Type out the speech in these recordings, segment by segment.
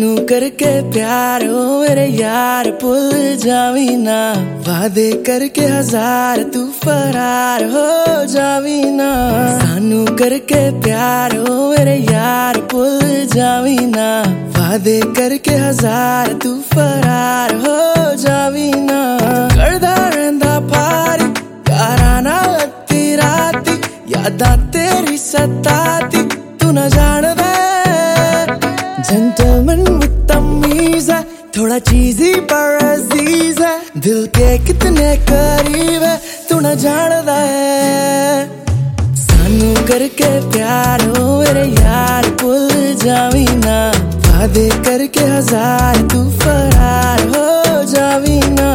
सानू करके प्यार हो मेरे यार भुल जावी ना, वादे करके हजार तू फरार हो जावी ना। सानू करके प्यार हो मेरे यार भुल जावी ना, वादे करके हजार तू फरार हो जावी ना। करदा रहिंदा पारी यारा नाल अद्धी राती, यादां तेरी सताती तू ना जानदा। जेंटलमैन विद तमीज है, थोड़ा चीज़ी पर अजीज है, दिल के कितने करीब है तू ना जानदा है। सानू करके प्यार हो मेरे यार भुल जावी ना, वादे करके हजार तू फरार हो जावी ना।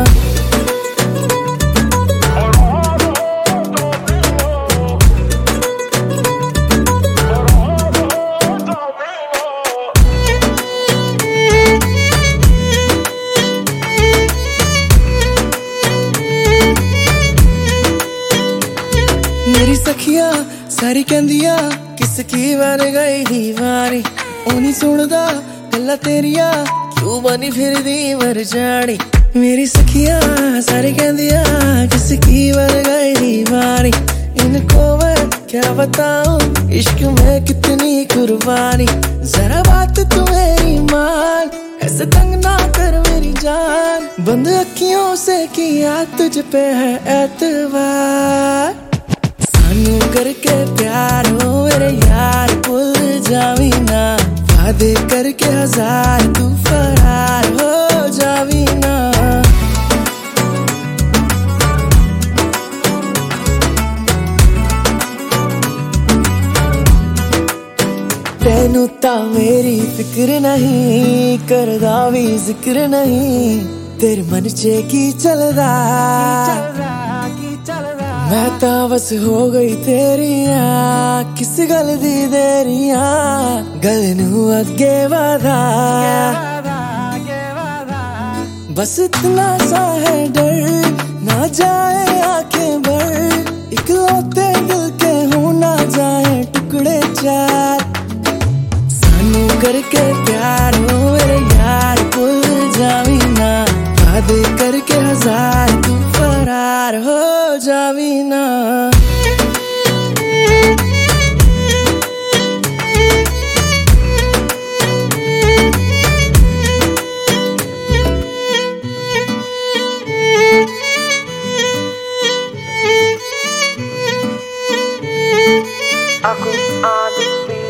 मेरी सखिया सारी कहंदिया किसकी बन गई दीवानी, ओ नहीं सुनदा गल्लां तेरिया क्यों बनी फिरदी मर जानी। मेरी सखिया सारी कहंदिया किसकी बन गई दीवानी, इनको मैं क्या बताऊं इश्क में कितनी कुर्बानी। जरा बात तू मेरी मान, ऐसे तंग ना कर मेरी जान, बंद अखियों से किया तुझ पे है एतबार। सानू करके प्यार हो मेरे यार भुल जावी ना, वादे करके हजार तू फरार हो जावी ना। तेनू ता मेरी फिक्र नहीं, करदा भी जिक्र नहीं, तेरे मन च की चलदा। मैं ता बस हो गई तेरिया, किस गल दी देरिया, गल नू अगे वादा। बस इतना सा है डर ना जाए आंखें भर, इकलौते दिल के हो ना जाए टुकड़े चार। सानू करके प्यार हो मेरे यार भुल जावी ना, वादे करके हजार तू फरार हो जावी ना। Aku on the